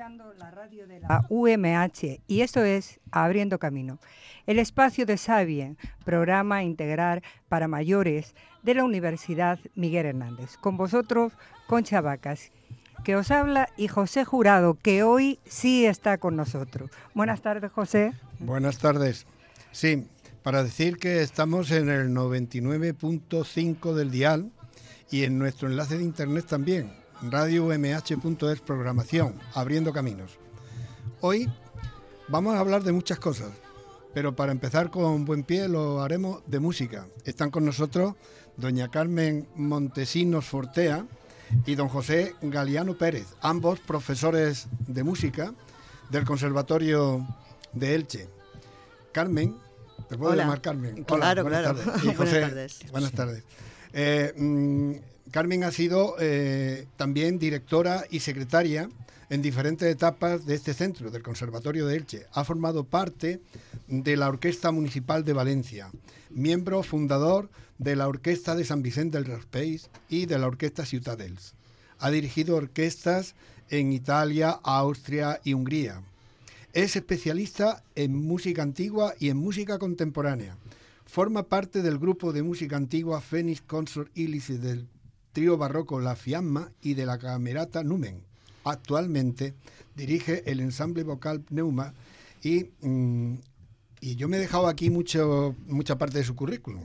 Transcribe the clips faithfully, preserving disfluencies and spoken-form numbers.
escuchando la radio de la U M H y esto es Abriendo Camino, el espacio de Sabien, programa integral para mayores de la Universidad Miguel Hernández. Con vosotros, Concha Vacas, que os habla, y José Jurado, que hoy sí está con nosotros. Buenas tardes, José. Buenas tardes. Sí, para decir que estamos en el noventa y nueve punto cinco del dial y en nuestro enlace de internet también, radio u m h punto es, programación, Abriendo Caminos. Hoy vamos a hablar de muchas cosas, pero para empezar con buen pie lo haremos de música. Están con nosotros doña Carmen Montesinos Fortea y don José Galiano Pérez, ambos profesores de música del Conservatorio de Elche. Carmen, ¿te puedo Hola. llamar Carmen? Claro, Hola, buenas claro. tardes. Y José, Buenas tardes. Buenas tardes. Eh, mmm, Carmen ha sido eh, también directora y secretaria en diferentes etapas de este centro, del Conservatorio de Elche. Ha formado parte de la Orquesta Municipal de Valencia, miembro fundador de la Orquesta de San Vicente del Raspeig y de la Orquesta Ciutadels. Ha dirigido orquestas en Italia, Austria y Hungría. Es especialista en música antigua y en música contemporánea. Forma parte del grupo de música antigua Phoenix Consort Illice del trío barroco La Fiamma y de la Camerata Numen. Actualmente dirige el ensamble vocal Neuma y, mmm, y yo me he dejado aquí mucho, mucha parte de su currículum.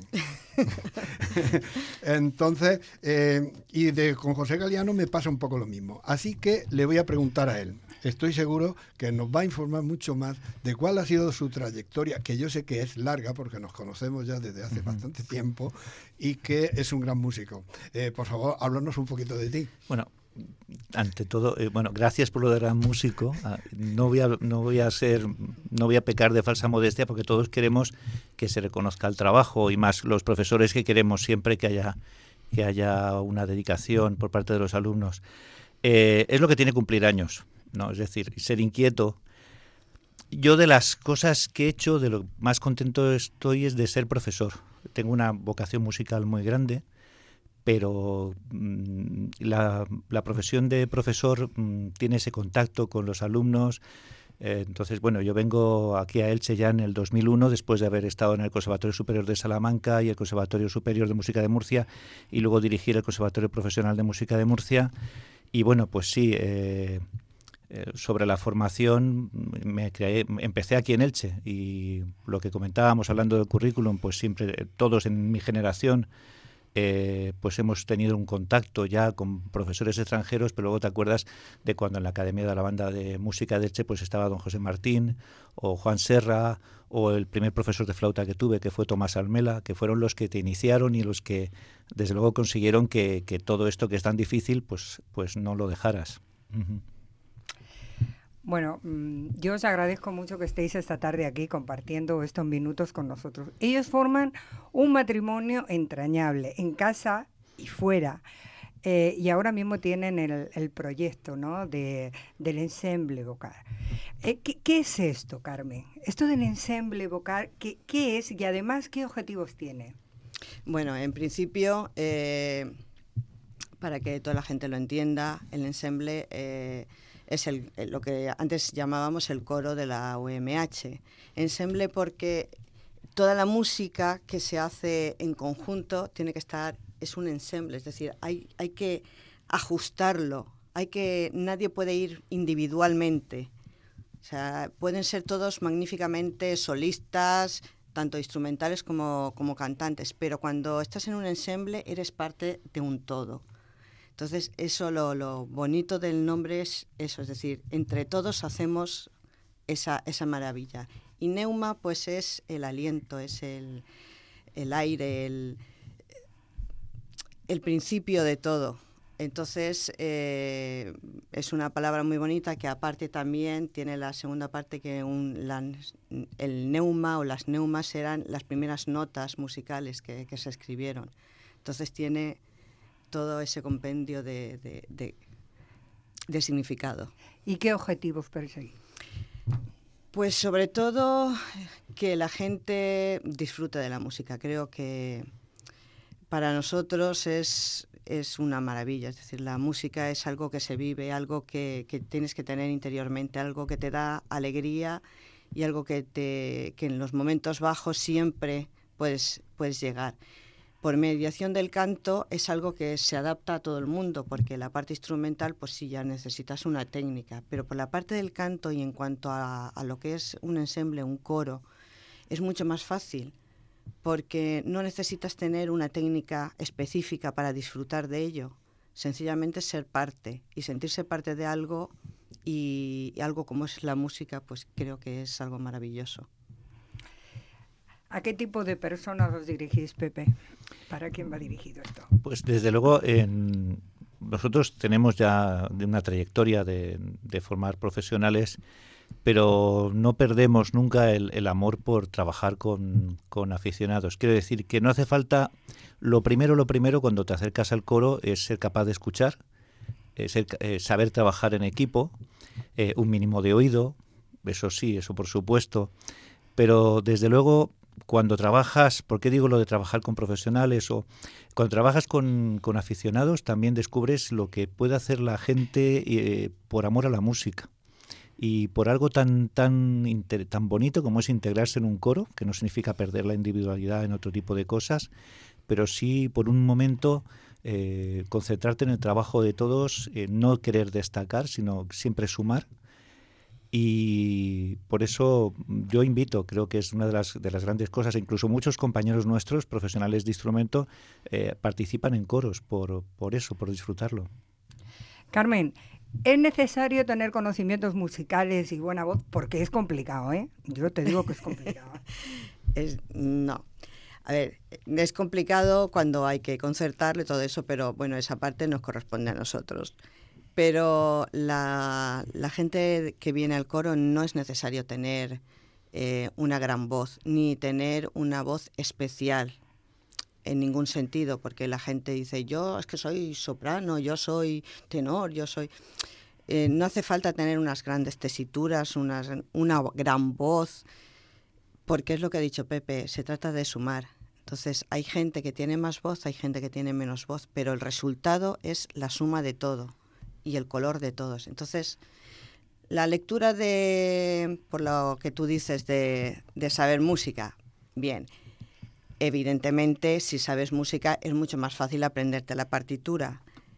Entonces, eh, y de, con José Galiano me pasa un poco lo mismo. Así que le voy a preguntar a él. Estoy seguro que nos va a informar mucho más de cuál ha sido su trayectoria, que yo sé que es larga porque nos conocemos ya desde hace uh-huh. bastante tiempo y que es un gran músico. Eh, por favor, háblanos un poquito de ti. Bueno, ante todo, eh, bueno, gracias por lo de gran músico. Ah, no voy a, no voy a ser, no voy a pecar de falsa modestia porque todos queremos que se reconozca el trabajo y más los profesores que queremos siempre que haya, que haya una dedicación por parte de los alumnos. Eh, es lo que tiene cumplir años. No, es decir, ser inquieto. Yo de las cosas que he hecho, de lo más contento estoy es de ser profesor. Tengo una vocación musical muy grande, pero mmm, la, la profesión de profesor mmm, tiene ese contacto con los alumnos. Eh, entonces, bueno, yo vengo aquí a Elche ya en el dos mil uno, después de haber estado en el Conservatorio Superior de Salamanca y el Conservatorio Superior de Música de Murcia, y luego dirigir el Conservatorio Profesional de Música de Murcia. Y bueno, pues sí... Eh, sobre la formación me creé, empecé aquí en Elche y lo que comentábamos hablando del currículum, pues siempre todos en mi generación eh, pues hemos tenido un contacto ya con profesores extranjeros, pero luego te acuerdas de cuando en la Academia de la Banda de Música de Elche pues estaba don José Martín o Juan Serra o el primer profesor de flauta que tuve que fue Tomás Almela, que fueron los que te iniciaron y los que desde luego consiguieron que, que todo esto que es tan difícil pues, pues no lo dejaras. Uh-huh. Bueno, yo os agradezco mucho que estéis esta tarde aquí compartiendo estos minutos con nosotros. Ellos forman un matrimonio entrañable en casa y fuera. Eh, y ahora mismo tienen el, el proyecto, ¿no?, de, del ensemble vocal. Eh, ¿qué, ¿Qué es esto, Carmen? Esto del ensemble vocal, ¿qué, qué es y además qué objetivos tiene? Bueno, en principio, eh, para que toda la gente lo entienda, el ensemble... Eh, es el, lo que antes llamábamos el coro de la U M H. Ensemble porque toda la música que se hace en conjunto tiene que estar, es un ensemble, es decir, hay, hay que ajustarlo, hay que, nadie puede ir individualmente. O sea, pueden ser todos magníficamente solistas, tanto instrumentales como, como cantantes, pero cuando estás en un ensemble eres parte de un todo. Entonces, eso lo, lo bonito del nombre es eso, es decir, entre todos hacemos esa, esa maravilla. Y Neuma, pues, es el aliento, es el, el aire, el, el principio de todo. Entonces, eh, es una palabra muy bonita que aparte también tiene la segunda parte que un, la, el neuma o las neumas eran las primeras notas musicales que, que se escribieron. Entonces, tiene... todo ese compendio de, de, de, de significado. ¿Y qué objetivos perseguís? Pues sobre todo que la gente disfrute de la música. Creo que para nosotros es es una maravilla. Es decir, la música es algo que se vive, algo que, que tienes que tener interiormente, algo que te da alegría y algo que, te, que en los momentos bajos siempre puedes, puedes llegar. Por mediación del canto es algo que se adapta a todo el mundo, porque la parte instrumental, pues sí, ya necesitas una técnica, pero por la parte del canto y en cuanto a, a lo que es un ensemble, un coro, es mucho más fácil, porque no necesitas tener una técnica específica para disfrutar de ello, sencillamente ser parte y sentirse parte de algo, y, y algo como es la música, pues creo que es algo maravilloso. ¿A qué tipo de personas os dirigís, Pepe? ¿Para quién va dirigido esto? Pues desde luego, en, nosotros tenemos ya una trayectoria de, de formar profesionales, pero no perdemos nunca el, el amor por trabajar con, con aficionados. Quiero decir que no hace falta, lo primero, lo primero cuando te acercas al coro es ser capaz de escuchar, eh, ser, eh, saber trabajar en equipo, eh, un mínimo de oído, eso sí, eso por supuesto, pero desde luego cuando trabajas, ¿por qué digo lo de trabajar con profesionales? O cuando trabajas con, con aficionados también descubres lo que puede hacer la gente eh, por amor a la música. Y por algo tan tan inter, tan bonito como es integrarse en un coro, que no significa perder la individualidad en otro tipo de cosas, pero sí por un momento eh, concentrarte en el trabajo de todos, eh, no querer destacar, sino siempre sumar. Y por eso yo invito, creo que es una de las, de las grandes cosas, incluso muchos compañeros nuestros, profesionales de instrumento, eh, participan en coros por, por eso, por disfrutarlo. Carmen, ¿es necesario tener conocimientos musicales y buena voz? Porque es complicado, ¿eh? Yo te digo que es complicado. es, no. A ver, es complicado cuando hay que concertarlo y todo eso, pero bueno, esa parte nos corresponde a nosotros. Pero la, la gente que viene al coro no es necesario tener eh, una gran voz, ni tener una voz especial en ningún sentido, porque la gente dice, yo es que soy soprano, yo soy tenor, yo soy... Eh, no hace falta tener unas grandes tesituras, unas, una gran voz, porque es lo que ha dicho Pepe, se trata de sumar. Entonces hay gente que tiene más voz, hay gente que tiene menos voz, pero el resultado es la suma de todo y el color de todos. Entonces, la lectura de, por lo que tú dices, de, de saber música, bien, evidentemente, si sabes música es mucho más fácil aprenderte la partitura,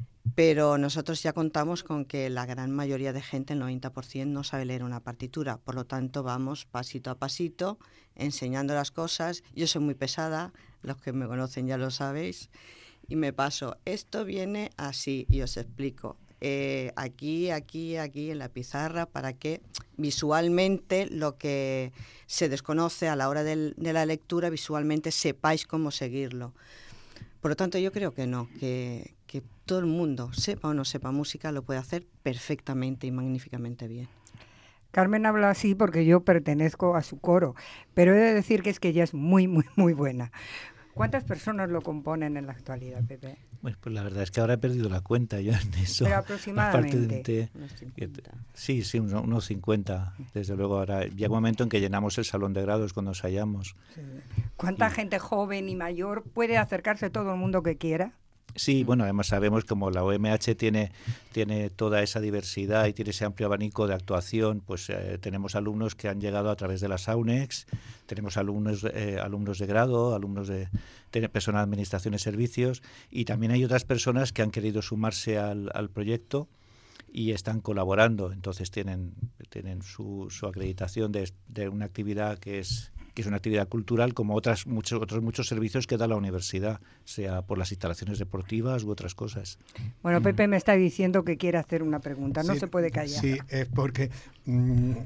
pero nosotros ya contamos con que la gran mayoría de gente, el noventa por ciento, no sabe leer una partitura, por lo tanto vamos pasito a pasito, enseñando las cosas. Yo soy muy pesada, los que me conocen ya lo sabéis, y me paso, esto viene así, y os explico. Eh, aquí, aquí, aquí en la pizarra, para que visualmente lo que se desconoce a la hora del, de la lectura, visualmente sepáis cómo seguirlo. Por lo tanto, yo creo que no, que, que todo el mundo, sepa o no sepa música, lo puede hacer perfectamente y magníficamente bien. Carmen habla así porque yo pertenezco a su coro, pero he de decir que es que ella es muy, muy, muy buena. ¿Cuántas personas lo componen en la actualidad, Pepe? Bueno, pues la verdad es que ahora he perdido la cuenta yo en eso. Pero aproximadamente. De, unos cincuenta. Sí, sí, unos, unos cincuenta. Desde luego ahora llega un momento en que llenamos el salón de grados cuando ensayamos. Sí. ¿Cuánta y, gente joven y mayor puede acercarse todo el mundo que quiera? Sí, bueno, además sabemos como la O M H tiene, tiene toda esa diversidad y tiene ese amplio abanico de actuación, pues eh, tenemos alumnos que han llegado a través de la SAUNEX, tenemos alumnos, eh, alumnos de grado, alumnos de, de personal de administración y servicios, y también hay otras personas que han querido sumarse al, al proyecto y están colaborando, entonces tienen, tienen su, su acreditación de, de una actividad que es... que es una actividad cultural como otras muchos otros muchos servicios que da la universidad, sea por las instalaciones deportivas u otras cosas. Bueno, Pepe me está diciendo que quiere hacer una pregunta, no sí, se puede callar. Sí, es porque mmm,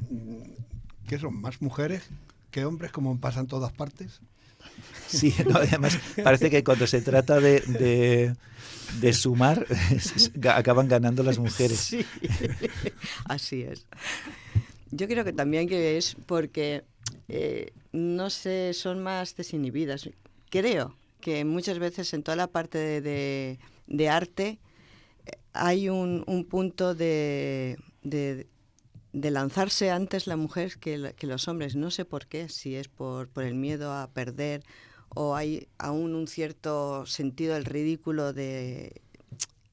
¿qué son? ¿Más mujeres que hombres como pasa en todas partes? Sí, no, además parece que cuando se trata de, de, de sumar acaban ganando las mujeres. Sí, así es. Yo creo que también que es porque eh, no sé, son más desinhibidas. Creo que muchas veces en toda la parte de, de, de arte hay un, un punto de, de, de lanzarse antes la mujer que, que los hombres. No sé por qué, si es por, por el miedo a perder o hay aún un cierto sentido del ridículo de,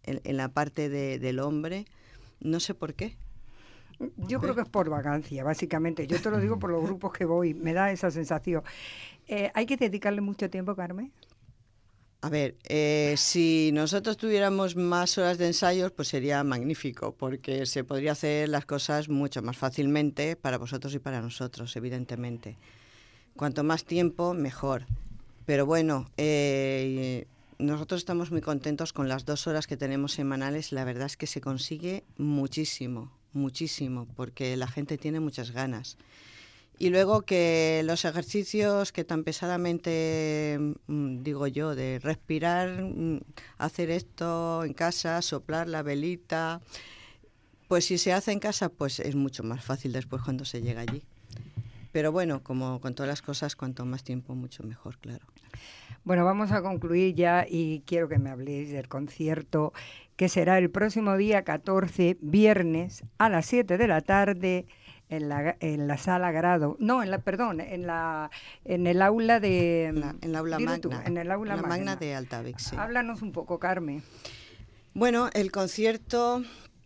en, en la parte de, del hombre, no sé por qué. Yo creo que es por vacancia, básicamente. Yo te lo digo por los grupos que voy, me da esa sensación. Eh, ¿Hay que dedicarle mucho tiempo, Carmen? A ver, eh, si nosotros tuviéramos más horas de ensayos, pues sería magnífico, porque se podría hacer las cosas mucho más fácilmente para vosotros y para nosotros, evidentemente. Cuanto más tiempo, mejor. Pero bueno, eh, nosotros estamos muy contentos con las dos horas que tenemos semanales. La verdad es que se consigue muchísimo, muchísimo, porque la gente tiene muchas ganas. Y luego que los ejercicios que tan pesadamente, digo yo, de respirar, hacer esto en casa, soplar la velita, pues si se hace en casa, pues es mucho más fácil después cuando se llega allí. Pero bueno, como con todas las cosas, cuanto más tiempo, mucho mejor, claro. Bueno, vamos a concluir ya y quiero que me habléis del concierto que será el próximo día catorce, viernes, a las siete de la tarde, en la, en la sala grado, no, en la, perdón, en la, en el aula de... En la, en la aula magna. Tú, en el aula en la magna. magna de Altavix, sí. Háblanos un poco, Carmen. Bueno, el concierto...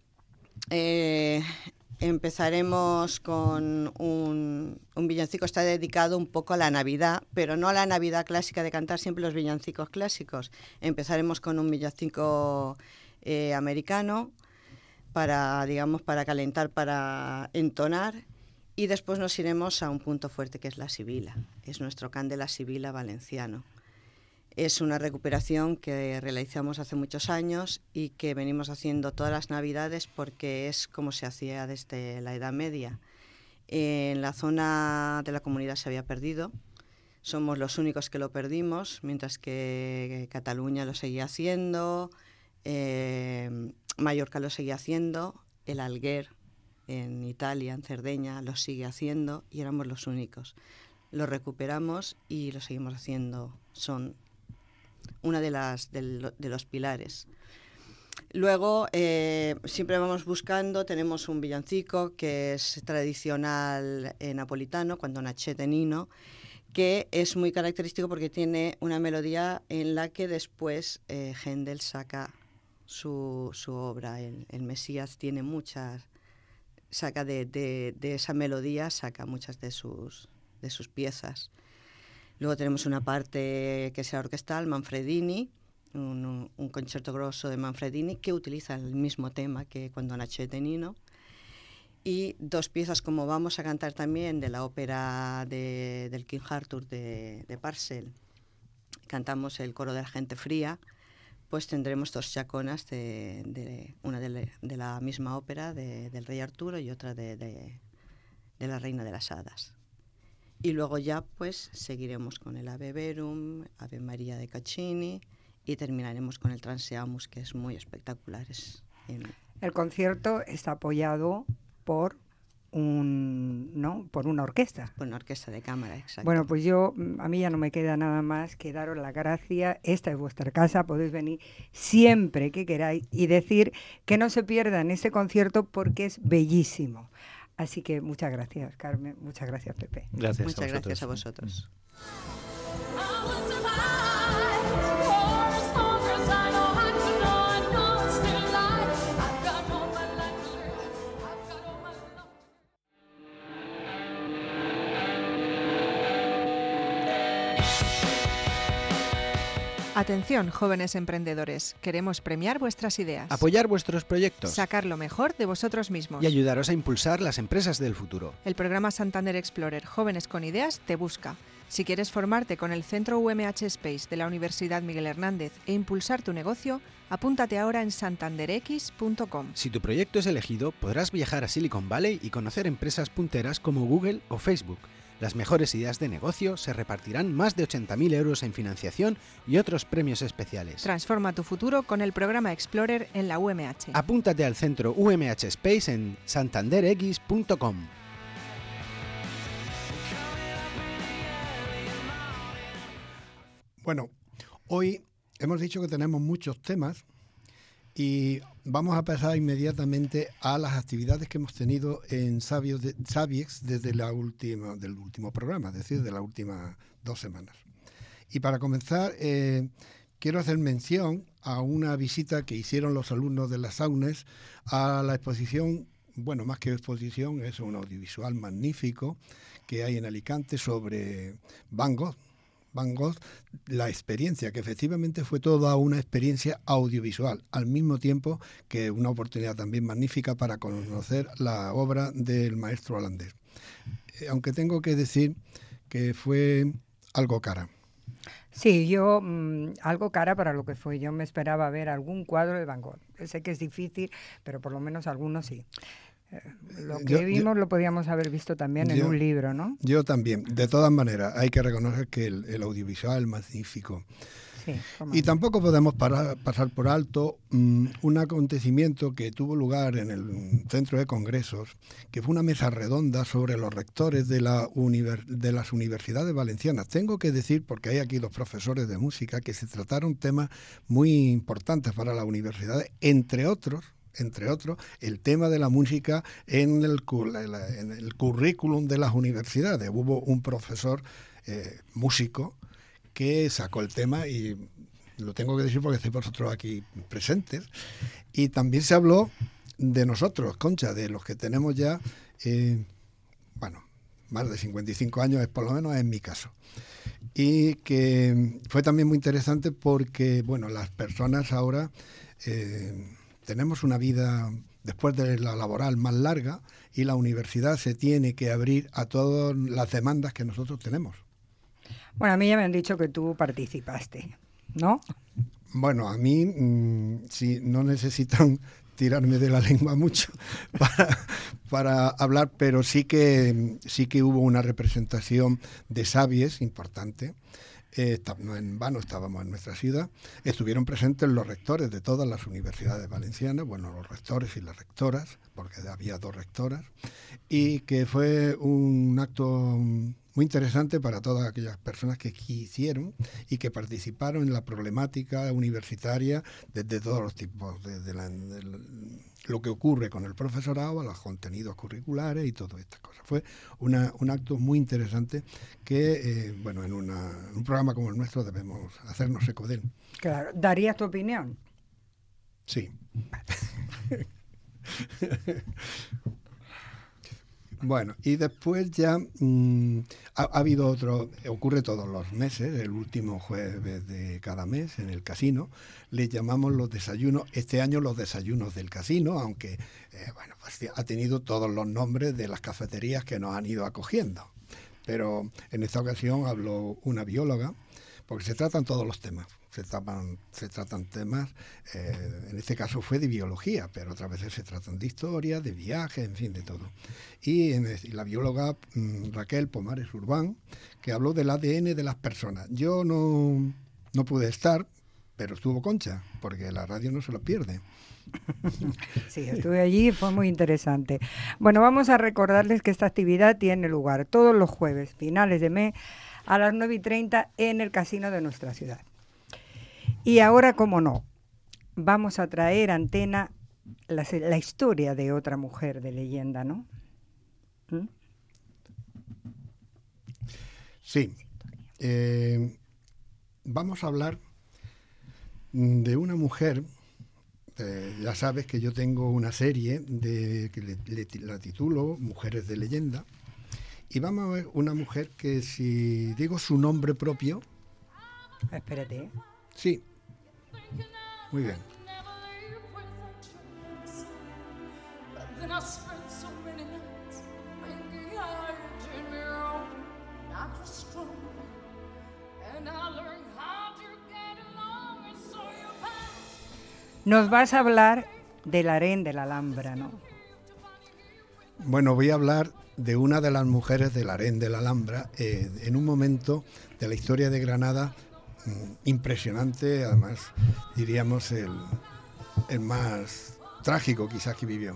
Eh, empezaremos con un, un villancico, está dedicado un poco a la Navidad, pero no a la Navidad clásica de cantar siempre los villancicos clásicos. Empezaremos con un villancico eh, americano, para, digamos, para calentar, para entonar, y después nos iremos a un punto fuerte que es la sibila. Es nuestro can de la sibila valenciano. Es una recuperación que realizamos hace muchos años y que venimos haciendo todas las Navidades porque es como se hacía desde la Edad Media. En la zona de la comunidad se había perdido, somos los únicos que lo perdimos, mientras que Cataluña lo seguía haciendo, eh, Mallorca lo seguía haciendo, el Alguer en Italia, en Cerdeña, lo sigue haciendo y éramos los únicos. Lo recuperamos y lo seguimos haciendo. Son una de las de, de los pilares. Luego eh, siempre vamos buscando, tenemos un villancico que es tradicional eh, napolitano, Quando Nacete Nino, que es muy característico porque tiene una melodía en la que después eh, Händel saca su, su obra. El, el Mesías tiene muchas, saca de, de, de esa melodía, saca muchas de sus, de sus piezas. Luego tenemos una parte que sea orquestal, Manfredini, un, un concierto grosso de Manfredini que utiliza el mismo tema que Quando Nacete Nino. Y dos piezas como vamos a cantar también de la ópera de, del King Arthur de, de Parcel. Cantamos el coro de la gente fría, pues tendremos dos chaconas, de, de, una de, de la misma ópera de, del Rey Arturo y otra de, de, de la Reina de las Hadas. Y luego ya pues seguiremos con el Ave Verum, Ave María de Caccini y terminaremos con el Transeamus, que es muy espectacular. Es en... El concierto está apoyado por un, ¿no? por una orquesta. Por una orquesta de cámara, exacto. Bueno, pues yo, a mí ya no me queda nada más que daros la gracia. Esta es vuestra casa, podéis venir siempre que queráis y decir que no se pierdan este concierto porque es bellísimo. Así que muchas gracias, Carmen, muchas gracias, Pepe. Gracias muchas a vosotros. gracias a vosotros. Atención, jóvenes emprendedores. Queremos premiar vuestras ideas, apoyar vuestros proyectos, sacar lo mejor de vosotros mismos y ayudaros a impulsar las empresas del futuro. El programa Santander Explorer Jóvenes con Ideas te busca. Si quieres formarte con el Centro U M H Space de la Universidad Miguel Hernández e impulsar tu negocio, apúntate ahora en santander x punto com. Si tu proyecto es elegido, podrás viajar a Silicon Valley y conocer empresas punteras como Google o Facebook. Las mejores ideas de negocio se repartirán más de ochenta mil euros en financiación y otros premios especiales. Transforma tu futuro con el programa Explorer en la U M H. Apúntate al centro U M H Space en santander x punto com. Bueno, hoy hemos dicho que tenemos muchos temas y vamos a pasar inmediatamente a las actividades que hemos tenido en Sabios de, Sabiex desde la última, del último programa, es decir, de las últimas dos semanas. Y para comenzar, eh, quiero hacer mención a una visita que hicieron los alumnos de las AUNES a la exposición, bueno, más que exposición, es un audiovisual magnífico que hay en Alicante sobre Van Gogh. Van Gogh, la experiencia, que efectivamente fue toda una experiencia audiovisual, al mismo tiempo que una oportunidad también magnífica para conocer la obra del maestro holandés. Eh, aunque tengo que decir que fue algo cara. Sí, yo mmm, algo cara para lo que fue. Yo me esperaba ver algún cuadro de Van Gogh. Sé que es difícil, pero por lo menos algunos sí. Eh, lo que yo, vimos yo, lo podíamos haber visto también yo, en un libro, ¿no? Yo también. De todas maneras, hay que reconocer que el, el audiovisual es magnífico. Sí, y tampoco podemos parar, pasar por alto um, un acontecimiento que tuvo lugar en el Centro de Congresos, que fue una mesa redonda sobre los rectores de, la univer, de las universidades valencianas. Tengo que decir, porque hay aquí los profesores de música, que se trataron temas muy importantes para las universidades, entre otros, entre otros, el tema de la música en el, en el currículum de las universidades. Hubo un profesor eh, músico que sacó el tema, y lo tengo que decir porque estáis vosotros aquí presentes, y también se habló de nosotros, Concha, de los que tenemos ya, eh, bueno, más de cincuenta y cinco años, es por lo menos en mi caso. Y que fue también muy interesante porque, bueno, las personas ahora eh, tenemos una vida después de la laboral más larga, y la universidad se tiene que abrir a todas las demandas que nosotros tenemos. Bueno, a mí ya me han dicho que tú participaste, ¿no? Bueno, a mí mmm, sí, no necesitan tirarme de la lengua mucho para, para hablar, pero sí que, sí que hubo una representación de sabies importante. Eh, no en vano estábamos en nuestra ciudad. Estuvieron presentes los rectores de todas las universidades valencianas, bueno, los rectores y las rectoras, porque había dos rectoras, y que fue un acto muy interesante para todas aquellas personas que quisieron y que participaron en la problemática universitaria desde todos los tipos, desde la, de la, lo que ocurre con el profesorado, a los contenidos curriculares y todas estas cosas. Fue una, un acto muy interesante que, eh, bueno, en una, un programa como el nuestro debemos hacernos eco de él. Claro. ¿Darías tu opinión? Sí. Bueno, y después ya mmm, ha, ha habido otro, ocurre todos los meses, el último jueves de cada mes en el casino, le llamamos los desayunos, este año los desayunos del casino, aunque eh, bueno, pues ha tenido todos los nombres de las cafeterías que nos han ido acogiendo. Pero en esta ocasión habló una bióloga, porque se tratan todos los temas. Se tratan, se tratan temas, eh, en este caso fue de biología, pero otras veces se tratan de historia, de viajes, en fin, de todo. Y, en, y la bióloga mmm, Raquel Pomares Urbán, que habló del A D N de las personas. Yo no, no pude estar, pero estuvo Concha, porque la radio no se lo pierde. Sí, estuve allí y fue muy interesante. Bueno, vamos a recordarles que esta actividad tiene lugar todos los jueves, finales de mes, a las nueve y treinta en el casino de nuestra ciudad. Y ahora, como no, vamos a traer a antena la, la historia de otra mujer de leyenda, ¿no? ¿Mm? Sí. Eh, vamos a hablar de una mujer. Eh, ya sabes que yo tengo una serie de, que le, le, la titulo Mujeres de Leyenda. Y vamos a ver una mujer que, si digo su nombre propio... Espérate, ¿eh? Sí. Muy bien. Nos vas a hablar del harén de la Alhambra, ¿no? Bueno, voy a hablar de una de las mujeres del harén de la Alhambra eh, en un momento de la historia de Granada impresionante, además diríamos el, el más trágico quizás que vivió.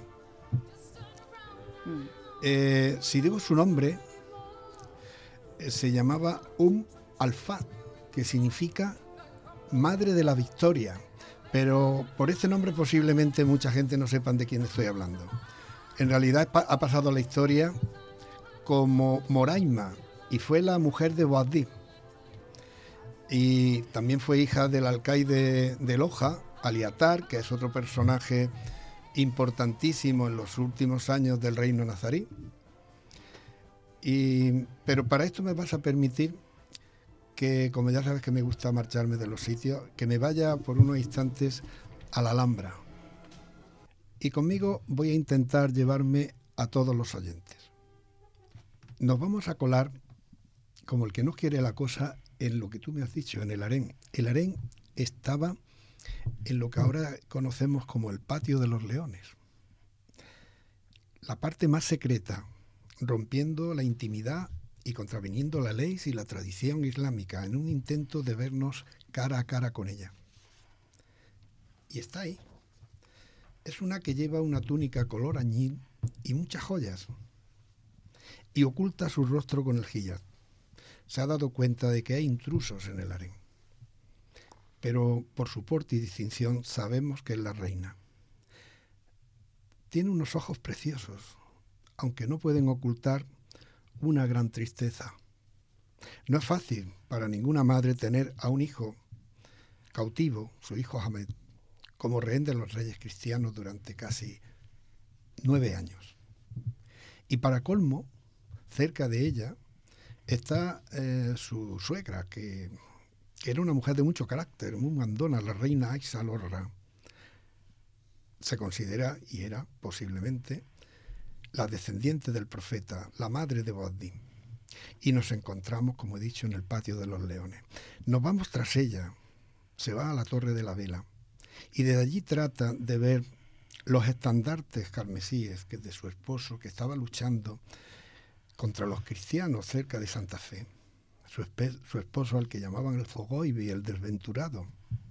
Mm. Eh, si digo su nombre, eh, se llamaba Um Al-Fat, que significa Madre de la Victoria, pero por este nombre posiblemente mucha gente no sepan de quién estoy hablando. En realidad ha pasado a la historia como Moraima y fue la mujer de Boabdil. y también fue hija del alcaide de Loja, Aliatar, que es otro personaje importantísimo en los últimos años del reino nazarí. Y, pero para esto me vas a permitir que, como ya sabes que me gusta marcharme de los sitios, que me vaya por unos instantes a la Alhambra. Y conmigo voy a intentar llevarme a todos los oyentes. Nos vamos a colar, como el que no quiere la cosa, en lo que tú me has dicho, en el harén. El harén estaba en lo que ahora conocemos como el patio de los leones. La parte más secreta, rompiendo la intimidad y contraviniendo la ley y la tradición islámica en un intento de vernos cara a cara con ella. Y está ahí. Es una que lleva una túnica color añil y muchas joyas, y oculta su rostro con el hijab. Se ha dado cuenta de que hay intrusos en el harén, pero por su porte y distinción sabemos que es la reina. Tiene unos ojos preciosos, aunque no pueden ocultar una gran tristeza. No es fácil para ninguna madre tener a un hijo cautivo, su hijo Ahmed, como rehén de los reyes cristianos durante casi nueve años. Y para colmo, cerca de ella está eh, su suegra, que, que era una mujer de mucho carácter, muy mandona, la reina Aixa Lorra. Se considera, y era posiblemente, la descendiente del profeta, la madre de Boabdil. Y nos encontramos, como he dicho, en el patio de los leones. Nos vamos tras ella, se va a la Torre de la Vela, y desde allí trata de ver los estandartes carmesíes que de su esposo, que estaba luchando contra los cristianos cerca de Santa Fe, su, esp- su esposo al que llamaban el Fogoibi, el desventurado.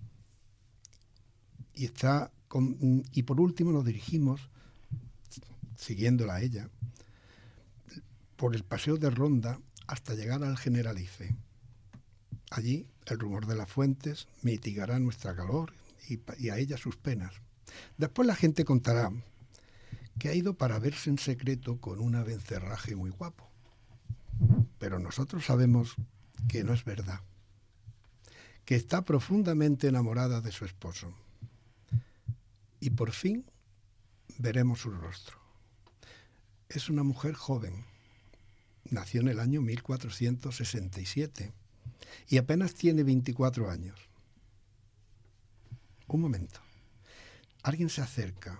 Y, está con, y por último nos dirigimos, siguiéndola a ella, por el paseo de Ronda hasta llegar al Generalife. Allí el rumor de las fuentes mitigará nuestra calor y, y a ella sus penas. Después la gente contará que ha ido para verse en secreto con un abencerraje muy guapo. Pero nosotros sabemos que no es verdad, que está profundamente enamorada de su esposo. Y por fin veremos su rostro. Es una mujer joven, nació en el año mil cuatrocientos sesenta y siete y apenas tiene veinticuatro años. Un momento. Alguien se acerca.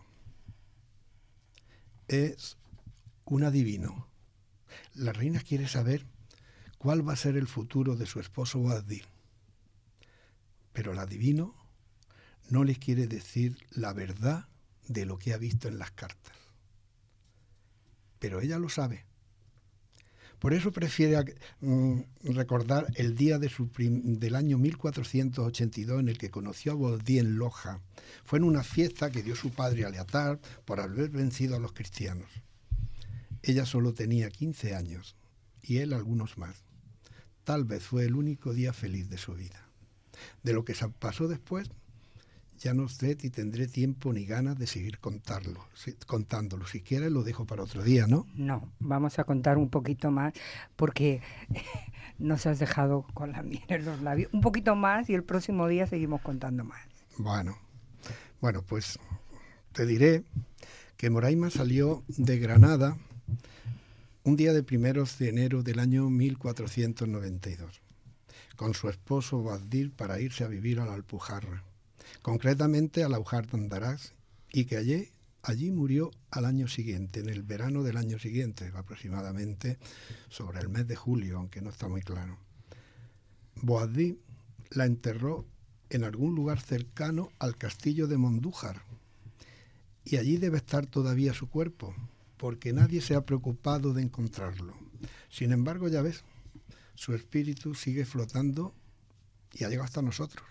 Es un adivino. La reina quiere saber cuál va a ser el futuro de su esposo Boabdil. Pero el adivino no le quiere decir la verdad de lo que ha visto en las cartas. Pero ella lo sabe. Por eso prefiere mm, recordar el día de su prim- del año mil cuatrocientos ochenta y dos en el que conoció a Boabdil en Loja. Fue en una fiesta que dio su padre Aliatar por haber vencido a los cristianos. Ella solo tenía quince años y él algunos más. Tal vez fue el único día feliz de su vida. De lo que pasó después, ya no sé si tendré tiempo ni ganas de seguir contarlo, si, contándolo. Si quieres lo dejo para otro día, ¿no? No, vamos a contar un poquito más porque nos has dejado con la miel en los labios. Un poquito más y el próximo día seguimos contando más. Bueno, bueno, pues te diré que Moraima salió de Granada un día de primeros de enero del año mil cuatrocientos noventa y dos, con su esposo Boabdil para irse a vivir a la Alpujarra, concretamente a Laujar de Andarax, y que allí, allí murió al año siguiente, en el verano del año siguiente, aproximadamente sobre el mes de julio, aunque no está muy claro. Boabdil la enterró en algún lugar cercano al castillo de Mondújar, y allí debe estar todavía su cuerpo, porque nadie se ha preocupado de encontrarlo. Sin embargo, ya ves, su espíritu sigue flotando y ha llegado hasta nosotros.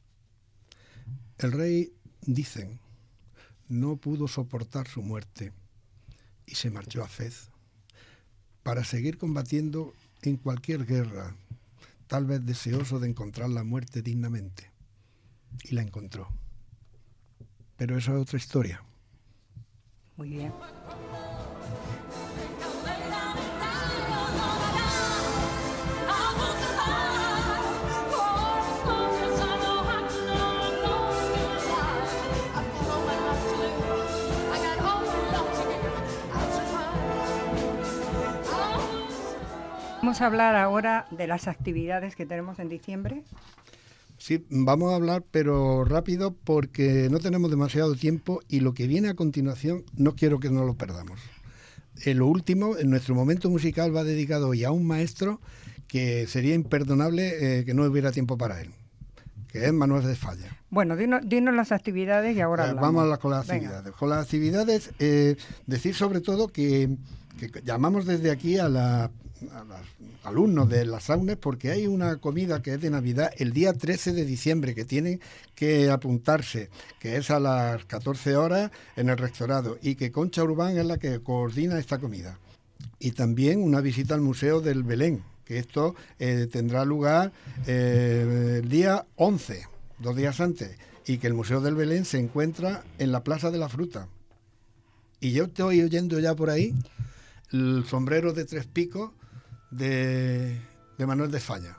El rey, dicen, no pudo soportar su muerte y se marchó a Fez para seguir combatiendo en cualquier guerra, tal vez deseoso de encontrar la muerte dignamente. Y la encontró. Pero eso es otra historia. Muy bien. I will survive. Vamos a hablar ahora de las actividades que tenemos en diciembre. Sí, vamos a hablar, pero rápido, porque no tenemos demasiado tiempo y lo que viene a continuación no quiero que nos lo perdamos. En lo último, en nuestro momento musical va dedicado hoy a un maestro que sería imperdonable eh, que no hubiera tiempo para él, que es Manuel de Falla. Bueno, dinos, dinos las actividades y ahora Eh, hablamos. vamos a las, con las Venga. actividades. Con las actividades, eh, decir sobre todo que, que llamamos desde aquí a, la, a los alumnos de las aulas, porque hay una comida que es de Navidad el día trece de diciembre, que tienen que apuntarse, que es a las catorce horas en el rectorado, y que Concha Urbán es la que coordina esta comida. Y también una visita al Museo del Belén, que esto eh, tendrá lugar eh, el día once, dos días antes, y que el Museo del Belén se encuentra en la Plaza de la Fruta. Y yo estoy oyendo ya por ahí el sombrero de tres picos de, de Manuel de Falla.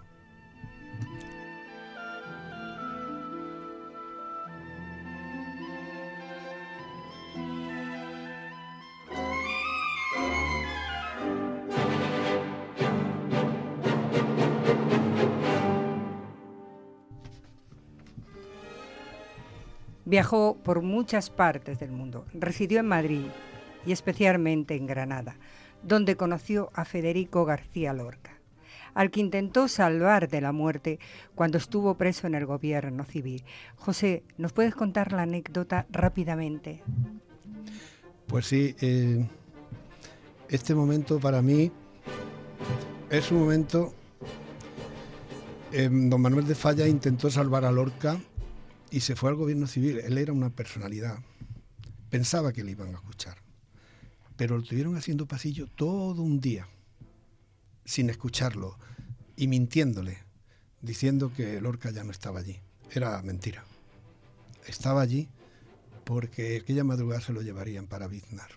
Viajó por muchas partes del mundo. Residió en Madrid y especialmente en Granada, donde conoció a Federico García Lorca, al que intentó salvar de la muerte cuando estuvo preso en el gobierno civil. José, ¿nos puedes contar la anécdota rápidamente? Pues sí, eh, este momento para mí es un momento... Eh, don Manuel de Falla intentó salvar a Lorca y se fue al gobierno civil. Él era una personalidad. Pensaba que le iban a escuchar. Pero lo tuvieron haciendo pasillo todo un día, sin escucharlo, y mintiéndole, diciendo que Lorca ya no estaba allí. Era mentira. Estaba allí porque aquella madrugada se lo llevarían para Biznar.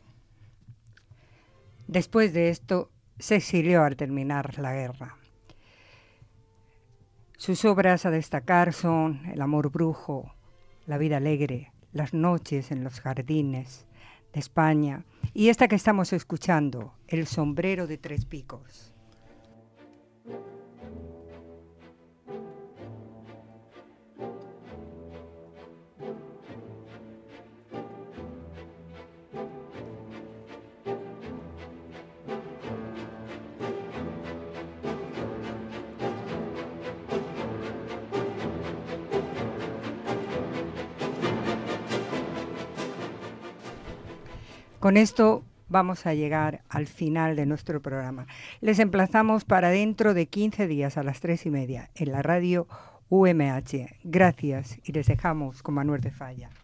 Después de esto, se exilió al terminar la guerra. Sus obras a destacar son El amor brujo, La vida alegre, Las noches en los jardines de España y esta que estamos escuchando, El sombrero de tres picos. Con esto vamos a llegar al final de nuestro programa. Les emplazamos para dentro de quince días a las tres y media en la radio U M H. Gracias y les dejamos con Manuel de Falla.